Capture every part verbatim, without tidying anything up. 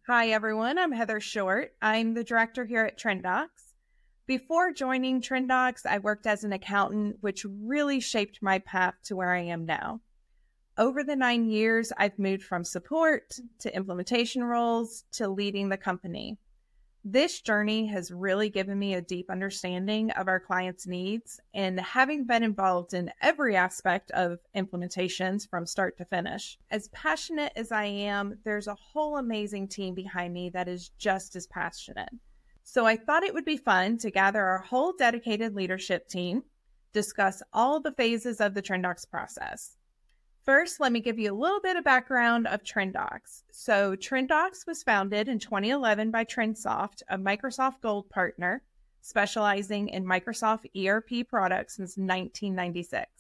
Hi, everyone. I'm Heather Short. I'm the director here at TrendDocs. Before joining TrendDocs, I worked as an accountant, which really shaped my path to where I am now. Over the nine years, I've moved from support to implementation roles to leading the company. This journey has really given me a deep understanding of our clients' needs, and having been involved in every aspect of implementations from start to finish. As passionate as I am, there's a whole amazing team behind me that is just as passionate. So I thought it would be fun to gather our whole dedicated leadership team, discuss all the phases of the TrendDocs process. First, let me give you a little bit of background of TrendDocs. So TrendDocs was founded in twenty eleven by TrendSoft, a Microsoft Gold partner, specializing in Microsoft E R P products since nineteen ninety-six.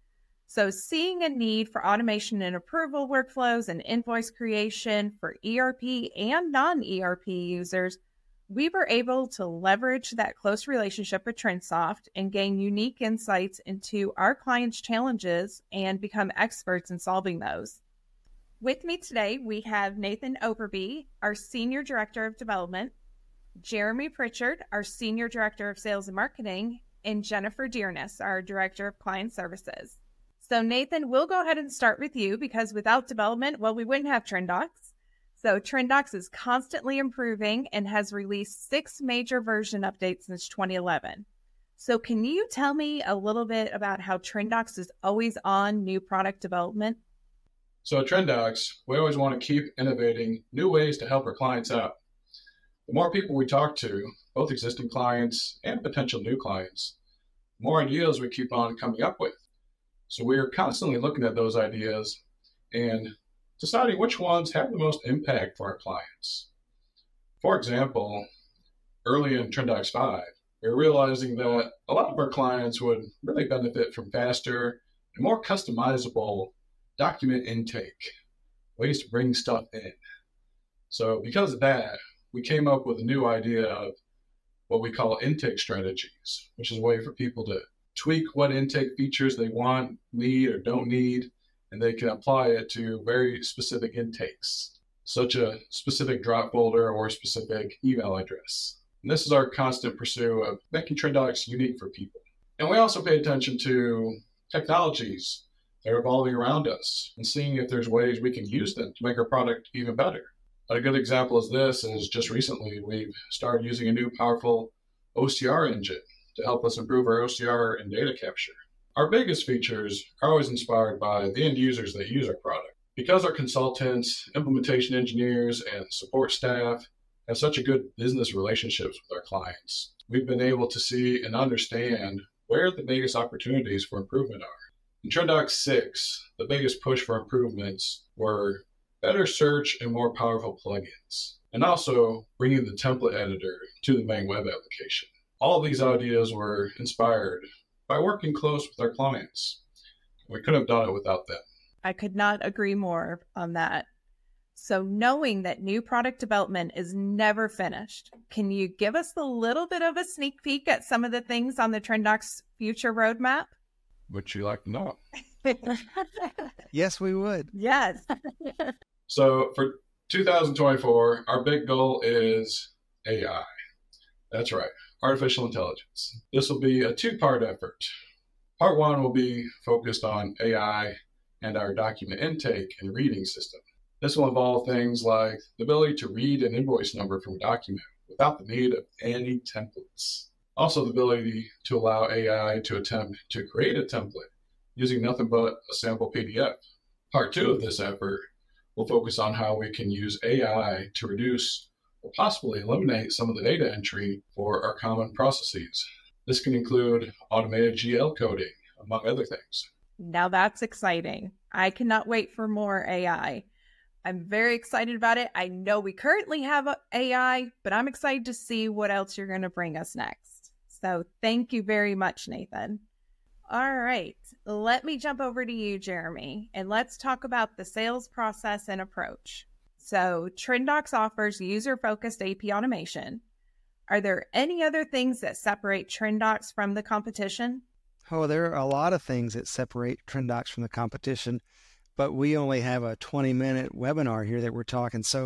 So seeing a need for automation and approval workflows and invoice creation for E R P and non-E R P users, we were able to leverage that close relationship with TrendSoft and gain unique insights into our clients' challenges and become experts in solving those. With me today, we have Nathan Overby, our Senior Director of Development, Jeremy Pritchard, our Senior Director of Sales and Marketing, and Jennifer Dearness, our Director of Client Services. So Nathan, we'll go ahead and start with you because without development, well, we wouldn't have TrendDocs. So TrendDocs is constantly improving and has released six major version updates since twenty eleven. So can you tell me a little bit about how TrendDocs is always on new product development? So at TrendDocs, we always want to keep innovating new ways to help our clients out. The more people we talk to, both existing clients and potential new clients, the more ideas we keep on coming up with. So we are constantly looking at those ideas and deciding which ones have the most impact for our clients. For example, early in TrendDocs five, we were realizing that a lot of our clients would really benefit from faster and more customizable document intake, ways to bring stuff in. So because of that, we came up with a new idea of what we call intake strategies, which is a way for people to tweak what intake features they want, need, or don't need, and they can apply it to very specific intakes, such a specific drop folder or a specific email address. And this is our constant pursuit of making TrendDocs unique for people. And we also pay attention to technologies that are evolving around us and seeing if there's ways we can use them to make our product even better. A good example of this is just recently we've started using a new powerful O C R engine to help us improve our O C R and data capture. Our biggest features are always inspired by the end users that use our product. Because our consultants, implementation engineers, and support staff have such a good business relationships with our clients, we've been able to see and understand where the biggest opportunities for improvement are. In TrendDocs six, the biggest push for improvements were better search and more powerful plugins, and also bringing the template editor to the main web application. All of these ideas were inspired by working close with our clients. We couldn't have done it without them. I could not agree more on that. So knowing that new product development is never finished, can you give us a little bit of a sneak peek at some of the things on the TrendDocs future roadmap? Would you like to know? Yes, we would. Yes. So for two thousand twenty-four, our big goal is A I. That's right. Artificial intelligence. This will be a two-part effort. Part one will be focused on A I and our document intake and reading system. This will involve things like the ability to read an invoice number from a document without the need of any templates. Also, the ability to allow A I to attempt to create a template using nothing but a sample P D F. Part two of this effort will focus on how we can use A I to reduce or possibly eliminate some of the data entry for our common processes. This can include automated G L coding, among other things. Now that's exciting. I cannot wait for more A I. I'm very excited about it. I know we currently have A I, but I'm excited to see what else you're going to bring us next. So thank you very much, Nathan. All right, let me jump over to you, Jeremy, and let's talk about the sales process and approach. So TrendDocs offers user-focused A P automation. Are there any other things that separate TrendDocs from the competition? Oh, there are a lot of things that separate TrendDocs from the competition, but we only have a twenty minute webinar here that we're talking. So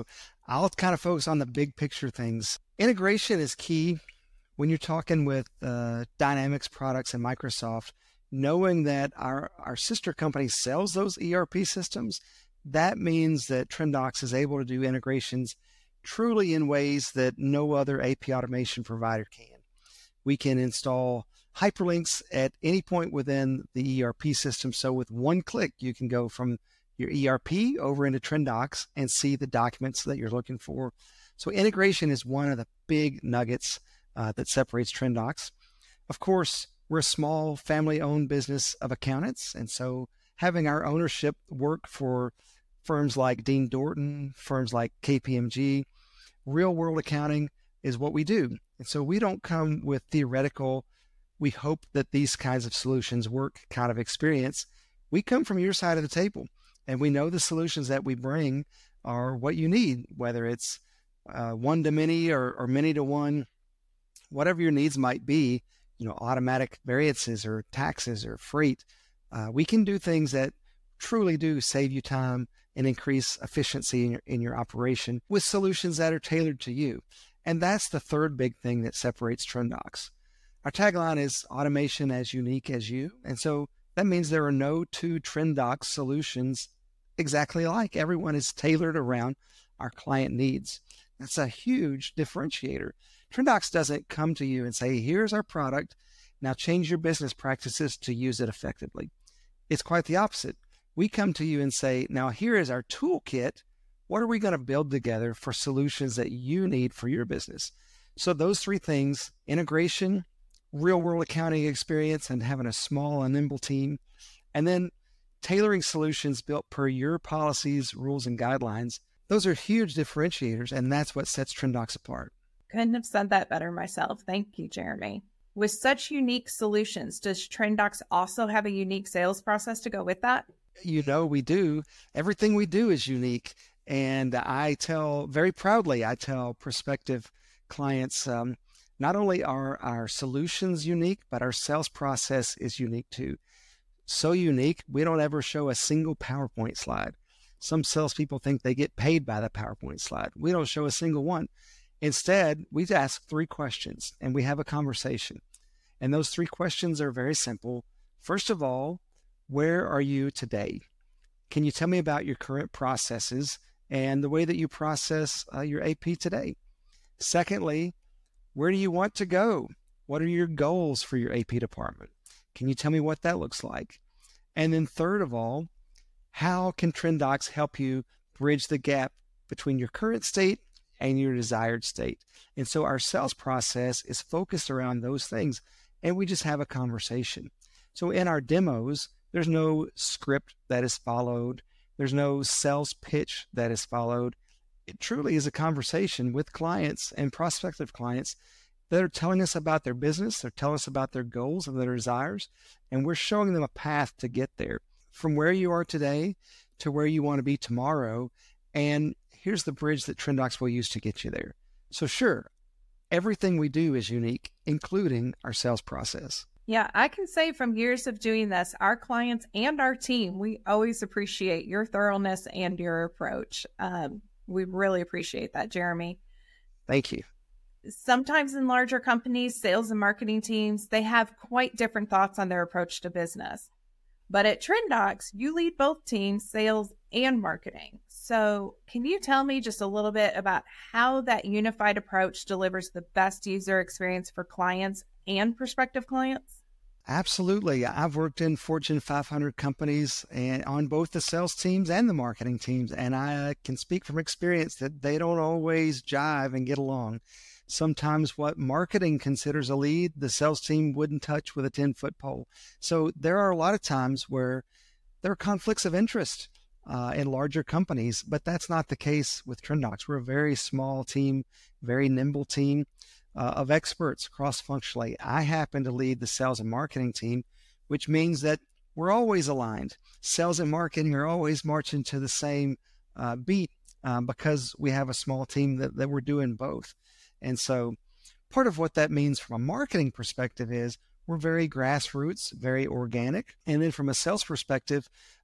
I'll kind of focus on the big picture things. Integration is key when you're talking with uh, Dynamics products and Microsoft. Knowing that our, our sister company sells those E R P systems, that means that Trendox is able to do integrations truly in ways that no other A P automation provider can. We can install hyperlinks at any point within the E R P system. So with one click, you can go from your E R P over into Trendox and see the documents that you're looking for. So integration is one of the big nuggets uh, that separates Trendox. Of course, we're a small family-owned business of accountants, and so having our ownership work for firms like Dean Dorton, firms like K P M G, real-world accounting is what we do. And so we don't come with theoretical, we hope that these kinds of solutions work kind of experience. We come from your side of the table, and we know the solutions that we bring are what you need, whether it's uh, one-to-many or, or many-to-one, whatever your needs might be. You know, automatic variances or taxes or freight. Uh, we can do things that truly do save you time and increase efficiency in your, in your operation with solutions that are tailored to you. And that's the third big thing that separates Trendox. Our tagline is automation as unique as you. And so that means there are no two Trendox solutions exactly alike. Everyone is tailored around our client needs. That's a huge differentiator. Trendox doesn't come to you and say, here's our product, now change your business practices to use it effectively. It's quite the opposite. We come to you and say, now here is our toolkit. What are we going to build together for solutions that you need for your business? So those three things, integration, real world accounting experience, and having a small and nimble team, and then tailoring solutions built per your policies, rules, and guidelines. Those are huge differentiators, and that's what sets Trendox apart. Couldn't have said that better myself. Thank you, Jeremy. With such unique solutions, does Trendox also have a unique sales process to go with that? You know, we do. Everything we do is unique. And I tell very proudly, I tell prospective clients, um, not only are our solutions unique, but our sales process is unique too. So unique, we don't ever show a single PowerPoint slide. Some salespeople think they get paid by the PowerPoint slide. We don't show a single one. Instead, we ask three questions and we have a conversation. And those three questions are very simple. First of all, where are you today? Can you tell me about your current processes and the way that you process uh, your A P today? Secondly, where do you want to go? What are your goals for your A P department? Can you tell me what that looks like? And then third of all, how can Trendox help you bridge the gap between your current state and your desired state? And so our sales process is focused around those things, and we just have a conversation. So in our demos, there's no script that is followed. There's no sales pitch that is followed. It truly is a conversation with clients and prospective clients that are telling us about their business. They're telling us about their goals and their desires, and we're showing them a path to get there from where you are today to where you want to be tomorrow. And here's the bridge that Trendox will use to get you there. So sure, everything we do is unique, including our sales process. Yeah, I can say from years of doing this, our clients and our team, we always appreciate your thoroughness and your approach. Um, we really appreciate that, Jeremy. Thank you. Sometimes in larger companies, sales and marketing teams, they have quite different thoughts on their approach to business. But at Trendox, you lead both teams, sales and marketing. So can you tell me just a little bit about how that unified approach delivers the best user experience for clients and prospective clients? Absolutely. I've worked in Fortune five hundred companies and on both the sales teams and the marketing teams, and I can speak from experience that they don't always jive and get along. Sometimes what marketing considers a lead, the sales team wouldn't touch with a ten-foot pole. So there are a lot of times where there are conflicts of interest uh, in larger companies, but that's not the case with Trendox. We're a very small team, very nimble team uh, of experts cross-functionally. I happen to lead the sales and marketing team, which means that we're always aligned. Sales and marketing are always marching to the same uh, beat uh, because we have a small team that, that we're doing both. And so part of what that means from a marketing perspective is we're very grassroots, very organic. And then from a sales perspective,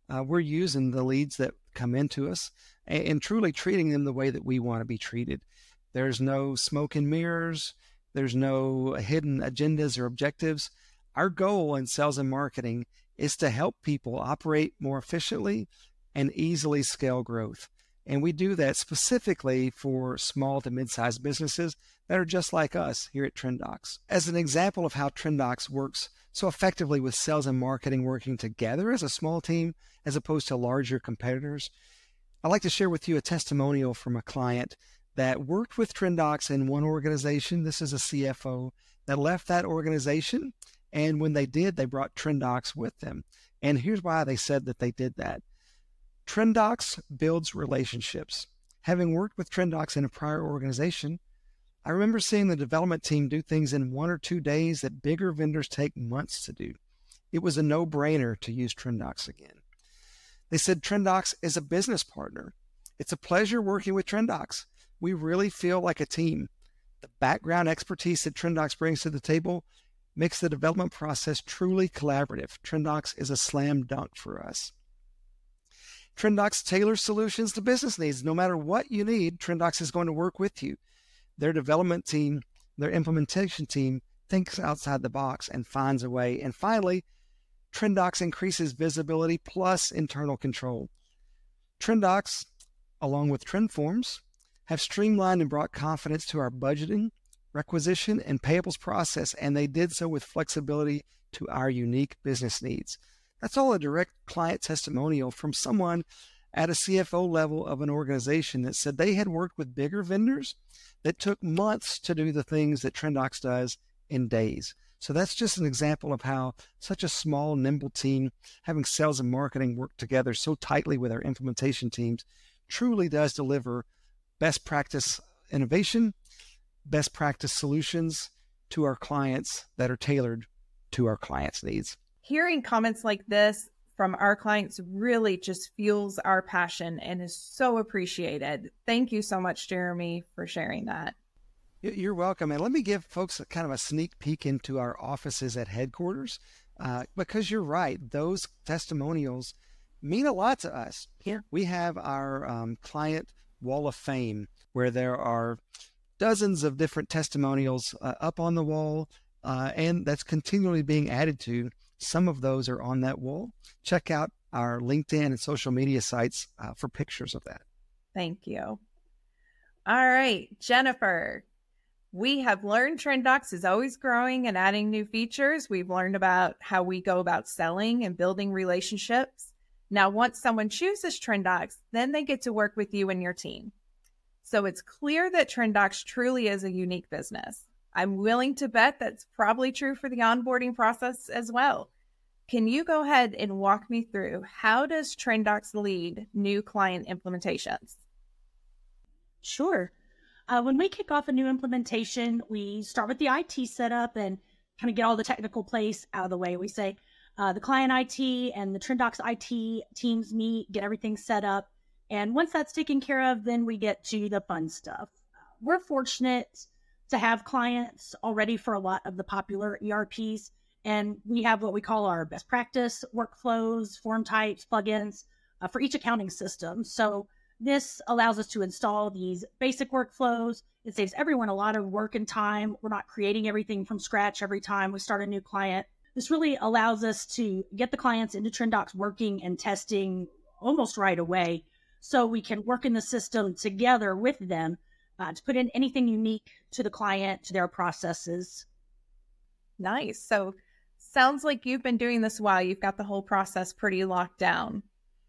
uh, we're using the leads that come into us and, and truly treating them the way that we want to be treated. There's no smoke and mirrors. There's no hidden agendas or objectives. Our goal in sales and marketing is to help people operate more efficiently and easily scale growth. And we do that specifically for small to mid-sized businesses that are just like us here at TrendDocs. As an example of how TrendDocs works so effectively with sales and marketing working together as a small team as opposed to larger competitors, I'd like to share with you a testimonial from a client that worked with TrendDocs in one organization. This is a C F O that left that organization, and when they did, they brought TrendDocs with them. And here's why they said that they did that. TrendDocs builds relationships. Having worked with TrendDocs in a prior organization, I remember seeing the development team do things in one or two days that bigger vendors take months to do. It was a no-brainer to use TrendDocs again. They said TrendDocs is a business partner. It's a pleasure working with TrendDocs. We really feel like a team. The background expertise that TrendDocs brings to the table makes the development process truly collaborative. TrendDocs is a slam dunk for us. TrendDocs tailors solutions to business needs. No matter what you need, TrendDocs is going to work with you. Their development team, their implementation team thinks outside the box and finds a way. And finally, TrendDocs increases visibility plus internal control. TrendDocs, along with TrendForms, have streamlined and brought confidence to our budgeting, requisition, and payables process, and they did so with flexibility to our unique business needs. That's all a direct client testimonial from someone at a C F O level of an organization that said they had worked with bigger vendors that took months to do the things that TrendDocs does in days. So that's just an example of how such a small, nimble team, having sales and marketing work together so tightly with our implementation teams, truly does deliver best practice innovation, best practice solutions to our clients that are tailored to our clients' needs. Hearing comments like this from our clients really just fuels our passion and is so appreciated. Thank you so much, Jeremy, for sharing that. You're welcome. And let me give folks a kind of a sneak peek into our offices at headquarters, uh, because you're right. Those testimonials mean a lot to us. Yeah. We have our um, client wall of fame where there are dozens of different testimonials uh, up on the wall, uh, and that's continually being added to. Some of those are on that wall. Check out our LinkedIn and social media sites uh, for pictures of that. Thank you. All right, Jennifer, we have learned TrendDocs is always growing and adding new features. We've learned about how we go about selling and building relationships. Now, once someone chooses TrendDocs, then they get to work with you and your team. So it's clear that TrendDocs truly is a unique business. I'm willing to bet that's probably true for the onboarding process as well. Can you go ahead and walk me through how does TrendDocs lead new client implementations? Sure. Uh, when we kick off a new implementation, we start with the I T setup and kind of get all the technical place out of the way. We say uh, the client I T and the TrendDocs I T teams meet, get everything set up. And once that's taken care of, then we get to the fun stuff. We're fortunate to have clients already for a lot of the popular E R Ps. And we have what we call our best practice workflows, form types, plugins uh, for each accounting system. So this allows us to install these basic workflows. It saves everyone a lot of work and time. We're not creating everything from scratch every time we start a new client. This really allows us to get the clients into TrendDocs working and testing almost right away, so we can work in the system together with them Uh, to put in anything unique to the client, to their processes. Nice. So sounds like you've been doing this a while. You've got the whole process pretty locked down.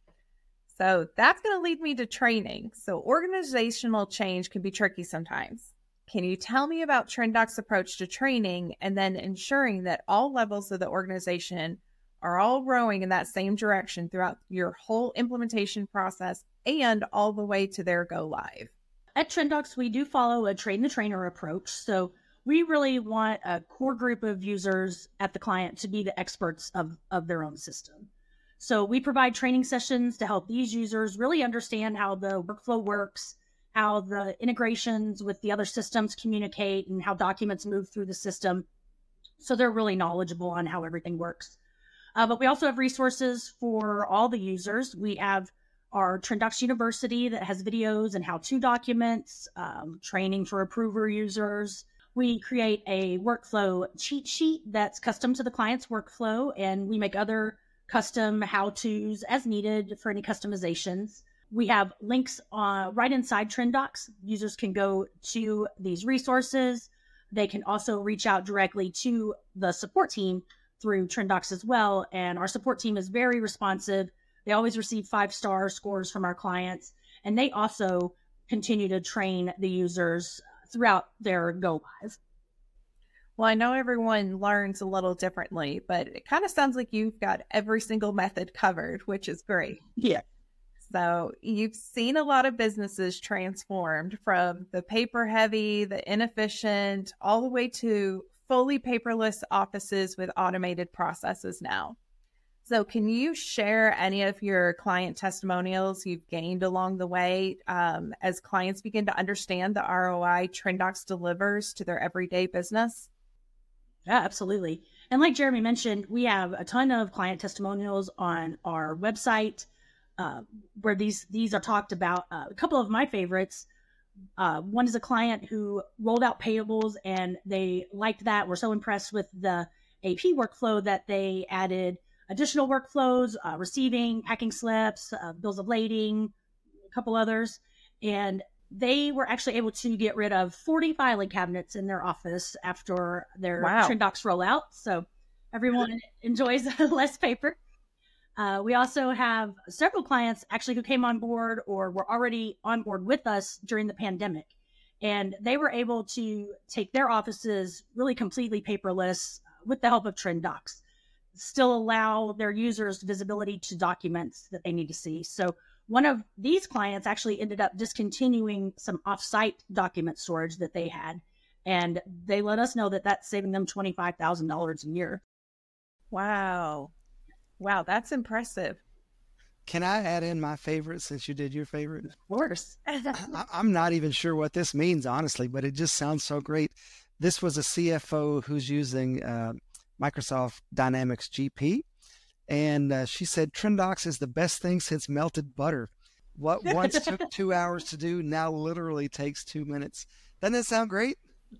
So that's going to lead me to training. So organizational change can be tricky sometimes. Can you tell me about TrendDocs' approach to training and then ensuring that all levels of the organization are all rowing in that same direction throughout your whole implementation process and all the way to their go live? At TrendDocs, we do follow a train the trainer approach. So we really want a core group of users at the client to be the experts of, of their own system. So we provide training sessions to help these users really understand how the workflow works, how the integrations with the other systems communicate, and how documents move through the system. So they're really knowledgeable on how everything works. Uh, but we also have resources for all the users. We have our Trendox University that has videos and how-to documents, um, training for approver users. We create a workflow cheat sheet that's custom to the client's workflow, and we make other custom how-tos as needed for any customizations. We have links uh, right inside Trendox. Users can go to these resources. They can also reach out directly to the support team through Trendox as well. And our support team is very responsive. They always receive five-star scores from our clients. And they also continue to train the users throughout their go live. Well, I know everyone learns a little differently, but it kind of sounds like you've got every single method covered, which is great. Yeah. So you've seen a lot of businesses transformed from the paper heavy, the inefficient, all the way to fully paperless offices with automated processes now. So can you share any of your client testimonials you've gained along the way um, as clients begin to understand the R O I Trendox delivers to their everyday business? Yeah, absolutely. And like Jeremy mentioned, we have a ton of client testimonials on our website uh, where these these are talked about. Uh, a couple of my favorites. Uh, one is a client who rolled out payables and they liked that. Were so impressed with the A P workflow that they added additional workflows, uh, receiving, packing slips, uh, bills of lading, a couple others. And they were actually able to get rid of forty filing cabinets in their office after their Wow. Trendox rollout. So everyone enjoys less paper. Uh, we also have several clients actually who came on board or were already on board with us during the pandemic. And they were able to take their offices really completely paperless with the help of Trendox, still allow their users visibility to documents that they need to see. So one of these clients actually ended up discontinuing some off-site document storage that they had. And they let us know that that's saving them twenty-five thousand dollars a year. Wow. Wow, that's impressive. Can I add in my favorite since you did your favorite? Of course. I, I'm not even sure what this means, honestly, but it just sounds so great. This was a C F O who's using uh, Microsoft Dynamics G P, and uh, she said Trendox is the best thing since melted butter. What once took two hours to do now literally takes two minutes. Doesn't that sound great?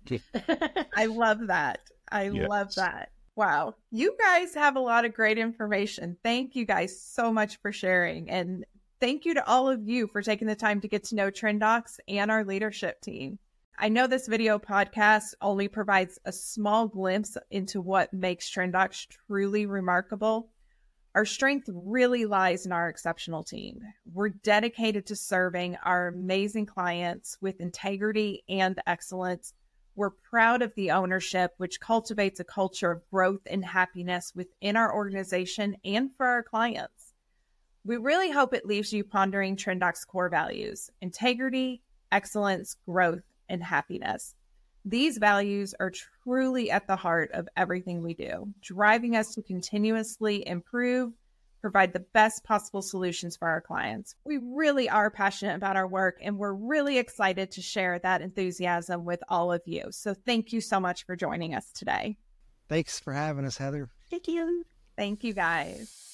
I love that. I Yes. love that. Wow. You guys have a lot of great information. Thank you guys so much for sharing. And thank you to all of you for taking the time to get to know Trendox and our leadership team. I know this video podcast only provides a small glimpse into what makes Trendox truly remarkable. Our strength really lies in our exceptional team. We're dedicated to serving our amazing clients with integrity and excellence. We're proud of the ownership, which cultivates a culture of growth and happiness within our organization and for our clients. We really hope it leaves you pondering Trendox core values: integrity, excellence, growth, and happiness. These values are truly at the heart of everything we do, driving us to continuously improve, provide the best possible solutions for our clients. We really are passionate about our work, and we're really excited to share that enthusiasm with all of you. So thank you so much for joining us today. Thanks for having us, Heather. Thank you. Thank you, guys.